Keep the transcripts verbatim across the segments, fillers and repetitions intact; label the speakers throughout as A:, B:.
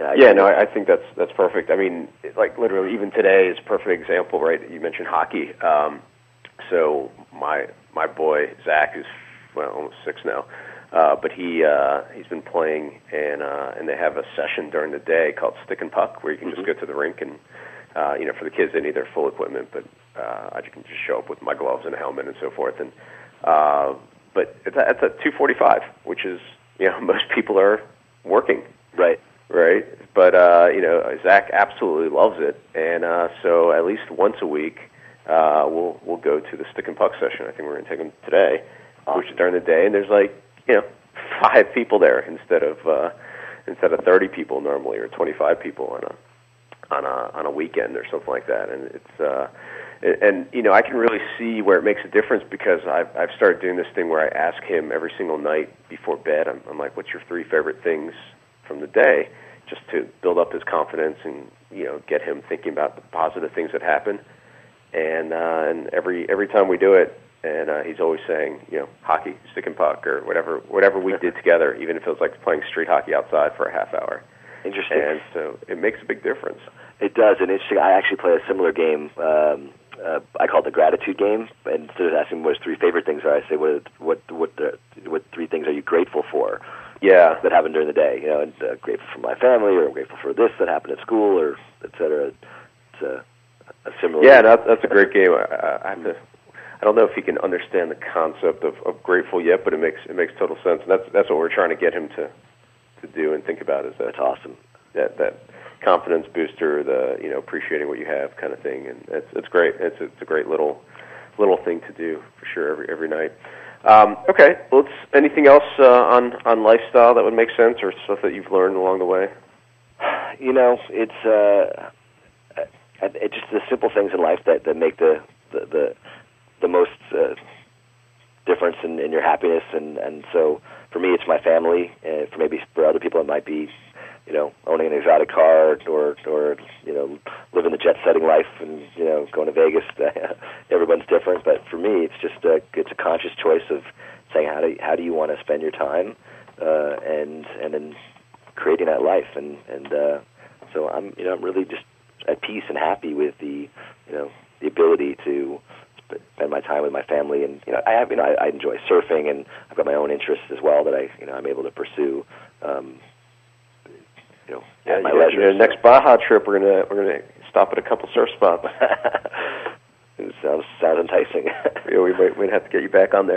A: Yeah,
B: yeah no, I, I think that's that's perfect. I mean, like literally, even today is a perfect example, right? You mentioned hockey. Um, so my my boy Zach is well almost six now, uh, but he uh, he's been playing, and uh, and they have a session during the day called Stick and Puck, where you can mm-hmm. just go to the rink and uh, you know, for the kids they need their full equipment, but uh, I can just show up with my gloves and a helmet and so forth, and uh, but it's at, it's at two forty-five, which is, you know, most people are working.
A: Right.
B: Right. But, uh, you know, Zach absolutely loves it. And uh, so at least once a week, uh, we'll we'll go to the Stick and Puck session. I think we're going to take him today, awesome. Which is during the day. And there's like, you know, five people there instead of uh, instead of thirty people normally, or twenty-five people on a on a on a weekend or something like that. And it's uh, and you know, I can really see where it makes a difference, because I've I've started doing this thing where I ask him every single night before bed. I'm, I'm like, what's your three favorite things from the day, just to build up his confidence and, you know, get him thinking about the positive things that happen. And uh, and every every time we do it, and uh, he's always saying, you know, hockey, stick and puck, or whatever whatever we did together, even if it was like playing street hockey outside for a half hour.
A: Interesting.
B: And so it makes a big difference.
A: It does, and interesting. I actually play a similar game. Um, uh, I call it the gratitude game. And instead of asking what his three favorite things are, I say, what what what the, what three things are you grateful for?
B: Yeah,
A: that happened during the day. You know, and uh, grateful for my family, or I'm grateful for this that happened at school, or et cetera. It's a, a similar.
B: Yeah, that's that's a great game. I, I have to. I don't know if he can understand the concept of, of grateful yet, but it makes it makes total sense. And that's that's what we're trying to get him to to do and think about. Is that
A: that's awesome?
B: That that confidence booster, the, you know, appreciating what you have kind of thing, and it's it's great. It's it's a great little little thing to do for sure every every night. Um, okay, well, let's, anything else uh, on, on lifestyle that would make sense, or stuff that you've learned along the way?
A: You know, it's uh, it's just the simple things in life that, that make the the the, the most uh, difference in, in your happiness, and, and so for me, it's my family. Uh, for maybe for other people, it might be, you know, owning an exotic car, or or you know, living the jet-setting life, and, you know, going to Vegas. Everyone's different, but for me, it's just a, it's a conscious choice of saying, how do how do you want to spend your time, uh, and and then creating that life, and and uh, so I'm you know I'm really just at peace and happy with the you know the ability to spend my time with my family, and you know I have you know I, I enjoy surfing, and I've got my own interests as well that I you know I'm able to pursue. Um, You know,
B: yeah,
A: my
B: yeah,
A: leisure.
B: Yeah, next Baja trip, we're gonna we're gonna stop at a couple surf spots.
A: It sounds sounds enticing.
B: Yeah, we might we'd have to get you back on there.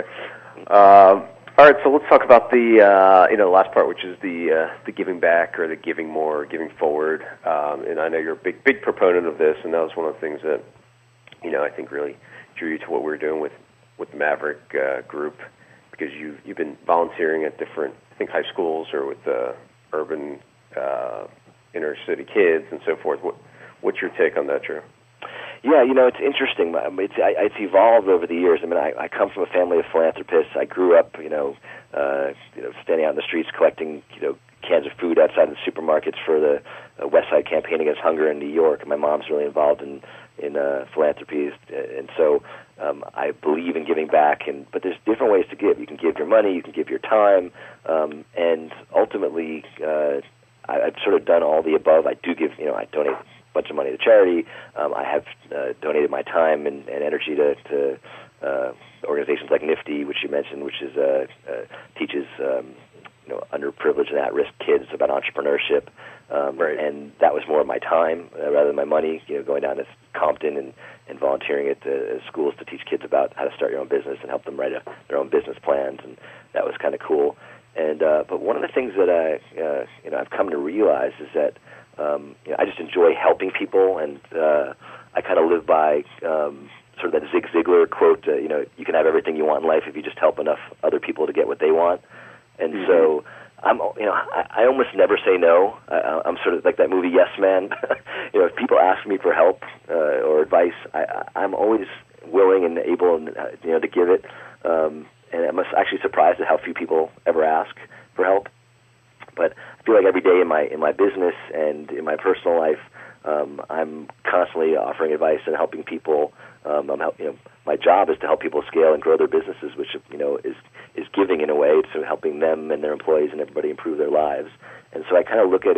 B: Um, all right, so let's talk about the uh, you know the last part, which is the uh, the giving back, or the giving more, giving forward. Um, and I know you're a big big proponent of this, and that was one of the things that you know I think really drew you to what we were doing with with the Maverick uh, group, because you you've been volunteering at different I think high schools, or with the urban Uh, inner city kids and so forth. What, what's your take on that, Drew?
A: Yeah, you know, it's interesting. It's, I, it's evolved over the years. I mean, I, I come from a family of philanthropists. I grew up, you know, uh, you know, standing out in the streets collecting, you know, cans of food outside of the supermarkets for the uh, West Side Campaign Against Hunger in New York. And my mom's really involved in in uh, philanthropies, and so um, I believe in giving back. And but there's different ways to give. You can give your money, you can give your time, um, and ultimately. Uh, I've sort of done all the above. I do give, you know, I donate a bunch of money to charity. Um, I have uh, donated my time and, and energy to, to uh, organizations like Nifty, which you mentioned, which is uh, uh, teaches um, you know underprivileged and at-risk kids about entrepreneurship. Um,
B: right.
A: And that was more of my time uh, rather than my money. You know, going down to Compton and, and volunteering at the schools to teach kids about how to start your own business and help them write a, their own business plans, and that was kind of cool. And uh, but one of the things that I uh, you know I've come to realize is that um, you know, I just enjoy helping people, and uh, I kind of live by um, sort of that Zig Ziglar quote. Uh, you know, you can have everything you want in life if you just help enough other people to get what they want. And mm-hmm. so I'm you know I, I almost never say no. I, I'm sort of like that movie Yes Man. You know, if people ask me for help uh, or advice, I, I'm always willing and able, and you know, to give it. Um, And I'm actually surprised at how few people ever ask for help. But I feel like every day in my in my business and in my personal life, um, I'm constantly offering advice and helping people. Um, I'm help, you know, my job is to help people scale and grow their businesses, which you know is is giving in a way, so helping them and their employees and everybody improve their lives. And so I kind of look at it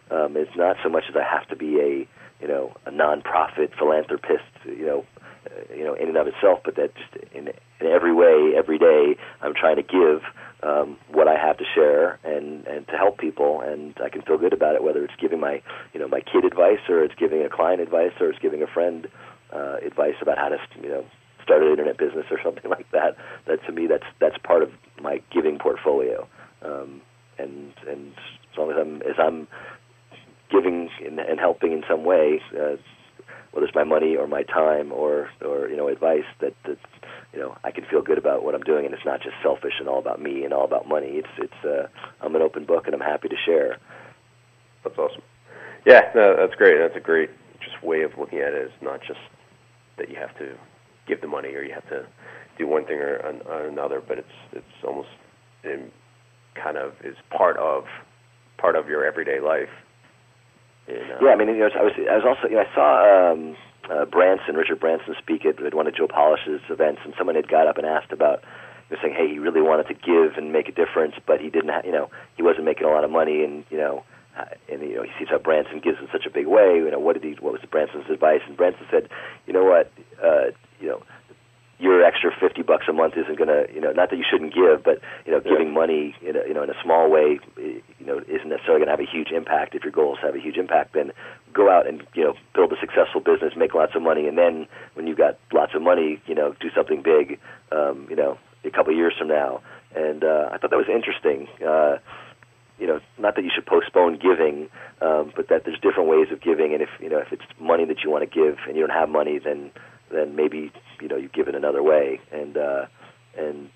A: Um, it's not so much as I have to be a, you know, a nonprofit philanthropist, you know, uh, you know, in and of itself, but that just in, in every way, every day, I'm trying to give um, what I have to share and, and to help people, and I can feel good about it, whether it's giving my, you know, my kid advice, or it's giving a client advice, or it's giving a friend uh, advice about how to, you know, start an internet business or something like that. That to me, that's that's part of my giving portfolio, um, and and as long as I'm as I'm giving and, and helping in some way, uh, whether it's my money or my time or, or you know, advice, that, that you know, I can feel good about what I'm doing, and it's not just selfish and all about me and all about money. It's it's uh, I'm an open book, and I'm happy to share.
B: That's awesome. Yeah, no, that's great. That's a great just way of looking at it. It's not just that you have to give the money or you have to do one thing or, or another, but it's it's almost in, kind of is part of part of your everyday life. In, uh,
A: yeah, I mean, you know, I was I was also you know, I saw um, uh, Branson, Richard Branson, speak at, at one of Joe Polish's events, and someone had got up and asked about, he was saying, hey, he really wanted to give and make a difference, but he didn't, ha- you know, he wasn't making a lot of money, and you know, uh, and you know, he sees how Branson gives in such a big way. You know, what did he? What was Branson's advice? And Branson said, you know what, uh, you know. Your extra fifty bucks a month isn't going to, you know, not that you shouldn't give, but, you know, giving
B: yeah.
A: money, in a, you know, in a small way, you know, isn't necessarily going to have a huge impact. If your goals have a huge impact, then go out and, you know, build a successful business, make lots of money, and then when you've got lots of money, you know, do something big, um, you know, a couple of years from now. And uh, I thought that was interesting. Uh, you know, not that you should postpone giving, um, but that there's different ways of giving, and if, you know, if it's money that you want to give and you don't have money, then then maybe, you know, you give it another way. And uh, and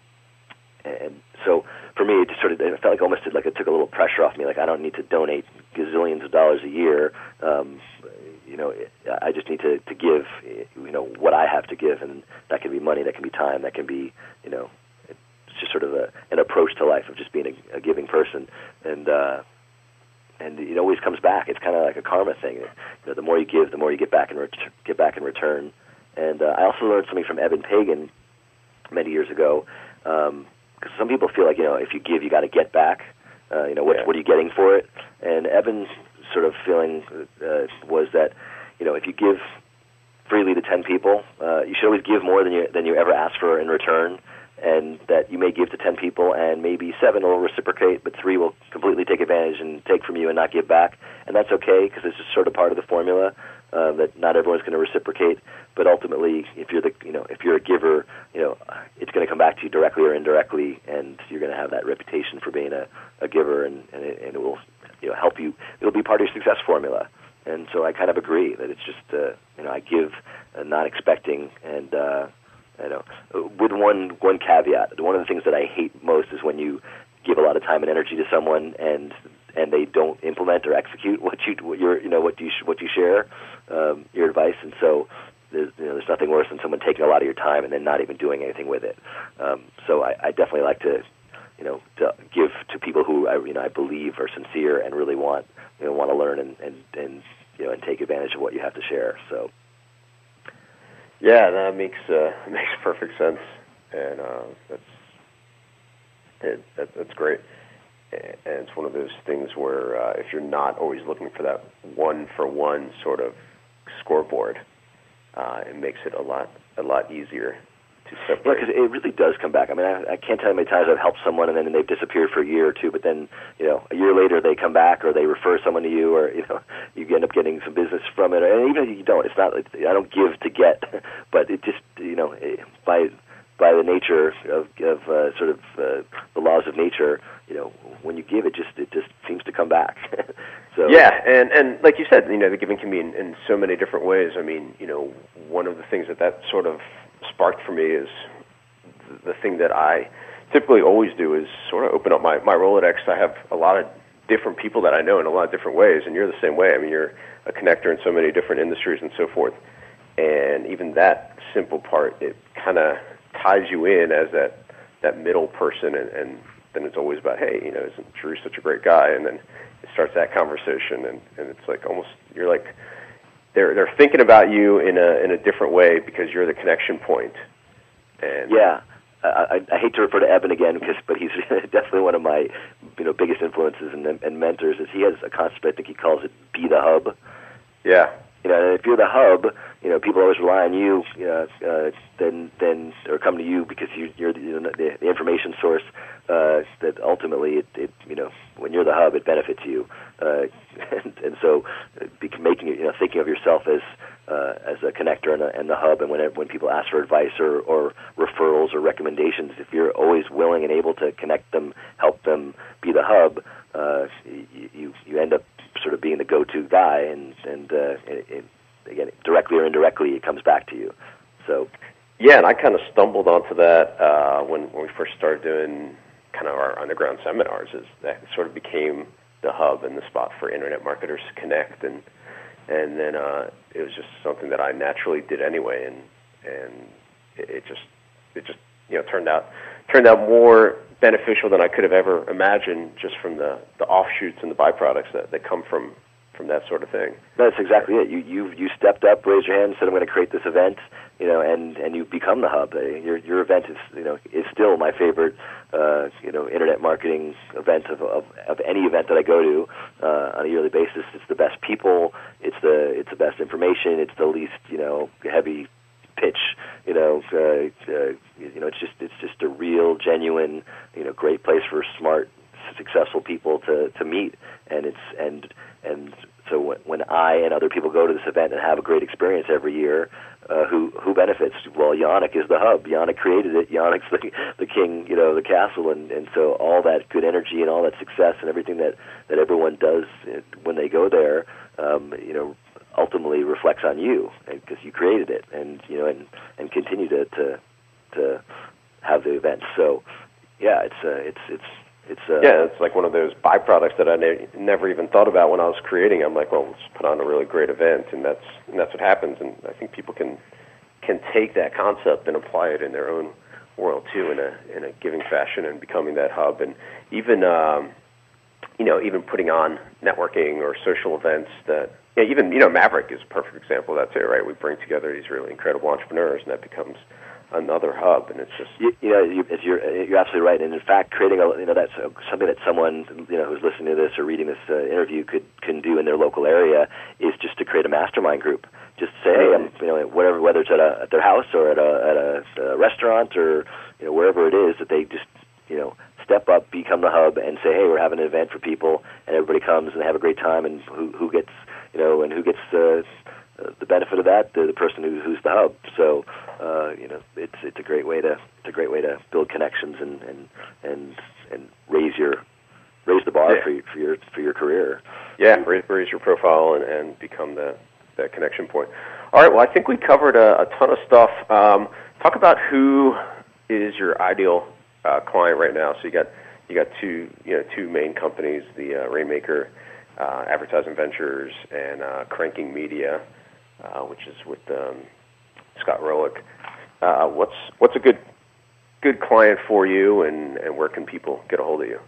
A: and so for me, it just sort of, it felt like almost like it took a little pressure off me. Like, I don't need to donate gazillions of dollars a year. Um, you know, I just need to, to give, you know, what I have to give, and that can be money, that can be time, that can be, you know, it's just sort of a, an approach to life of just being a, a giving person. And uh, and it always comes back. It's kind of like a karma thing. You know, the more you give, the more you get back in ret- get back in return. And uh, I also learned something from Eben Pagan many years ago, because um, some people feel like, you know, if you give, you got to get back. Uh, you know, what,
B: yeah.
A: what are you getting for it? And Eben's sort of feeling uh, was that, you know, if you give freely to ten people, uh, you should always give more than you than you ever ask for in return. And that you may give to ten people, and maybe seven will reciprocate, but three will completely take advantage and take from you and not give back. And that's okay, because it's just sort of part of the formula, uh, that not everyone's going to reciprocate. But ultimately, if you're the, you know, if you're a giver, you know, it's going to come back to you directly or indirectly, and you're going to have that reputation for being a, a giver, and, and, it, and it will, you know, help you. It'll be part of your success formula. And so I kind of agree that it's just, uh, you know, I give uh, not expecting, and uh, you know, with one one caveat. One of the things that I hate most is when you give a lot of time and energy to someone, and and they don't implement or execute what you what you're, you know, what you what you share, um, your advice. And so there's, you know, there's nothing worse than someone taking a lot of your time and then not even doing anything with it. Um, so I, I definitely like to, you know, to give to people who I, you know, I believe are sincere and really want, you know, want to learn and, and, and you know, and take advantage of what you have to share. So.
B: Yeah, that makes uh, makes perfect sense, and uh, that's it, that, that's great. And it's one of those things where uh, if you're not always looking for that one for one sort of scoreboard, uh, it makes it a lot a lot easier to separate.
A: Yeah, because it really does come back. I mean, I, I can't tell you how many times I've helped someone and then they've disappeared for a year or two, but then, you know, a year later they come back, or they refer someone to you, or, you know, you end up getting some business from it. And even if you don't, it's not, I don't give to get, but it just, you know, by by the nature of, of uh, sort of uh, the laws of nature, you know, when you give, it just it just seems to come back. So
B: yeah, and and like you said, you know, the giving can be in, in so many different ways. I mean, you know, one of the things that that sort of sparked for me is the thing that I typically always do is sort of open up my, my Rolodex. I have a lot of different people that I know in a lot of different ways, and you're the same way. I mean, you're a connector in so many different industries and so forth. And even that simple part, it kind of ties you in as that, that middle person, and, and then it's always about, hey, you know, isn't Drew such a great guy? And then it starts that conversation, and, and it's like almost, you're like, they're they're thinking about you in a in a different way because you're the connection point. And
A: yeah, I, I, I hate to refer to Eben again, because but he's definitely one of my you know biggest influences and, and mentors is he has a concept. I think he calls it "be the hub."
B: Yeah.
A: You know, and if you're the hub, you know, people always rely on you. You know, uh, then then or come to you because you, you're the, you know, the, the information source. Uh, that ultimately, it, it you know, when you're the hub, it benefits you. Uh, and, and so, be, making you know, thinking of yourself as uh, as a connector and, a, and the hub. And whenever when people ask for advice or, or referrals or recommendations, if you're always willing and able to connect them, help them be the hub, uh, you, you you end up sort of being the go-to guy, and and uh, it, it, again, directly or indirectly, it comes back to you. So,
B: yeah, and I kind of stumbled onto that uh, when when we first started doing kind of our underground seminars. Is that sort of became the hub and the spot for internet marketers to connect, and and then uh, it was just something that I naturally did anyway, and and it, it just it just you know turned out turned out more beneficial than I could have ever imagined, just from the, the offshoots and the byproducts that, that come from, from that sort of thing.
A: That's exactly it. You you you stepped up, raised your hand, said, "I'm going to create this event," you know, and, and you become the hub. Your your event is you know is still my favorite uh, you know internet marketing event of, of of any event that I go to uh, on a yearly basis. It's the best people. It's the it's the best information. It's the least you know heavy pitch, you know, uh, uh, you know, it's just it's just a real, genuine, you know, great place for smart, successful people to, to meet, and it's and and so when, when I and other people go to this event and have a great experience every year, uh, who who benefits? Well, Yannick is the hub. Yannick created it. Yannick's the the king, you know, the castle, and, and so all that good energy and all that success and everything that, that everyone does when they go there, um, you know. ultimately reflects on you because you created it, and you know, and, and continue to, to to have the events. So, yeah, it's uh, it's it's it's uh,
B: yeah, it's like one of those byproducts that I ne- never even thought about when I was creating. I'm like, well, let's put on a really great event, and that's and that's what happens. And I think people can can take that concept and apply it in their own world too, in a in a giving fashion, and becoming that hub, and even um, you know, even putting on networking or social events that. Yeah, even, you know, Maverick is a perfect example of that too, right? We bring together these really incredible entrepreneurs, and that becomes another hub, and it's just...
A: You, you know, you, you're, you're absolutely right, and in fact, creating, a, you know, that's something that someone, you know, who's listening to this or reading this uh, interview could can do in their local area is just to create a mastermind group. Just say, hey, I'm, you know, whatever, whether it's at, a, at their house or at a, at a, a restaurant or, you know, wherever it is, that they just, you know, step up, become the hub, and say, hey, we're having an event for people, and everybody comes and they have a great time, and who, who gets... You know, and who gets uh, the benefit of that? The, the person who, who's the hub. So, uh, you know, it's it's a great way to it's a great way to build connections and and and, and raise your raise the bar
B: yeah.
A: for your, for your for your career.
B: Yeah, raise, raise your profile and, and become the that connection point. All right. Well, I think we covered a, a ton of stuff. Um, talk about who is your ideal uh, client right now. So you got you got two you know two main companies, the uh, Rainmaker. Uh, Advertising Ventures and uh, Cranking Media, uh, which is with um, Scott Rowlick. Uh, what's what's a good good client for you, and, and where can people get a hold of you?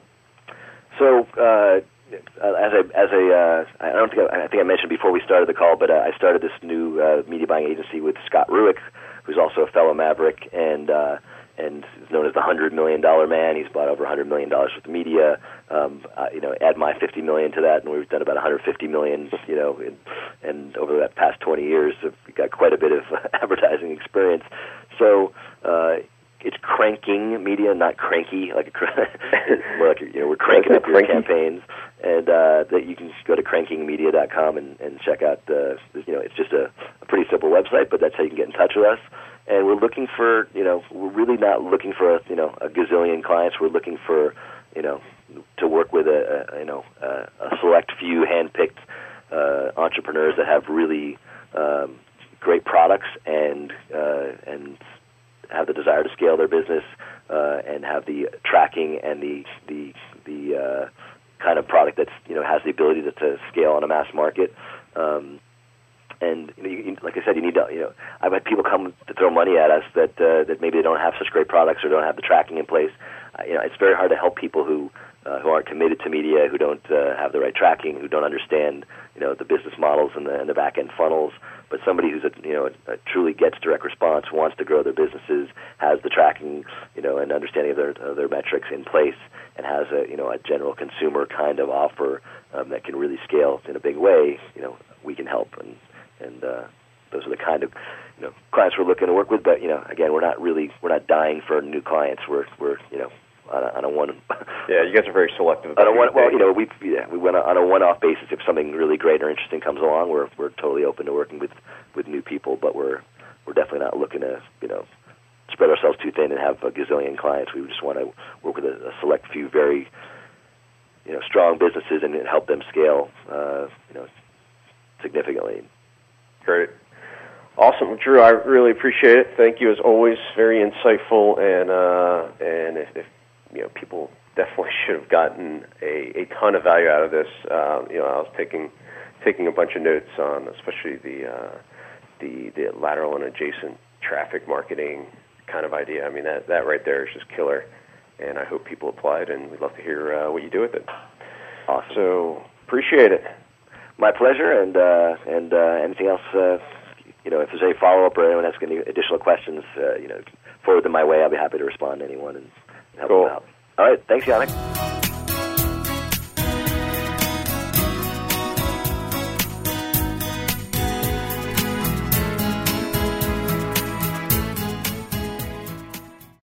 A: So, uh, as a as a uh, I don't think I, I think I mentioned before we started the call, but uh, I started this new uh, media buying agency with Scott Rowlick, who's also a fellow Maverick, and uh, and is known as the hundred million dollar man. He's bought over a hundred million dollars worth of media. Um, uh, you know, add my fifty million to that, and we've done about one hundred fifty million. You know, in, and over that past twenty years, we've got quite a bit of advertising experience. So uh, it's cranking media, not cranky, like a cr- more like you know, we're cranking up your campaigns. And uh, that you can go to cranking media dot com and, and check out. Uh, you know, it's just a, a pretty simple website, but that's how you can get in touch with us. And we're looking for, you know, we're really not looking for a, you know, a gazillion clients. We're looking for, you know, to work with a, a you know, a, a select few handpicked uh, entrepreneurs that have really um, great products and uh, and have the desire to scale their business uh, and have the tracking and the the the uh, kind of product that's, you know, has the ability to, to scale on a mass market. Um, And you, you, like I said, you need to, you know, I've had people come to throw money at us that uh, that maybe they don't have such great products or don't have the tracking in place. Uh, you know, it's very hard to help people who uh, who aren't committed to media, who don't uh, have the right tracking, who don't understand, you know, the business models and the, and the back end funnels. But somebody who's a, you know a, a truly gets direct response, wants to grow their businesses, has the tracking, you know, and understanding of their of their metrics in place, and has a you know a general consumer kind of offer um, that can really scale in a big way. You know, we can help, and and uh, those are the kind of you know clients we're looking to work with. But you know, again, we're not really we're not dying for new clients. We're we're you know. On a, on a one,
B: yeah, you guys are very selective.
A: On a one, well, you know, we yeah, we went on a one-off basis. If something really great or interesting comes along, we're we're totally open to working with, with new people. But we're we're definitely not looking to you know spread ourselves too thin and have a gazillion clients. We just want to work with a, a select few very you know strong businesses and help them scale uh, you know significantly.
B: Great. Awesome, Drew. I really appreciate it. Thank you as always. Very insightful, and uh, and if, if you know, people definitely should have gotten a, a ton of value out of this. Um, you know, I was taking taking a bunch of notes on, especially the uh, the the lateral and adjacent traffic marketing kind of idea. I mean, that that right there is just killer, and I hope people apply it. And we'd love to hear uh, what you do with it.
A: Awesome.
B: So appreciate it.
A: My pleasure. And uh, and uh, anything else? Uh, you know, if there's any follow up or anyone has any additional questions, uh, you know, forward them my way. I'll be happy to respond to anyone and. Help
B: cool.
A: them out. All right. Thanks, Yannick.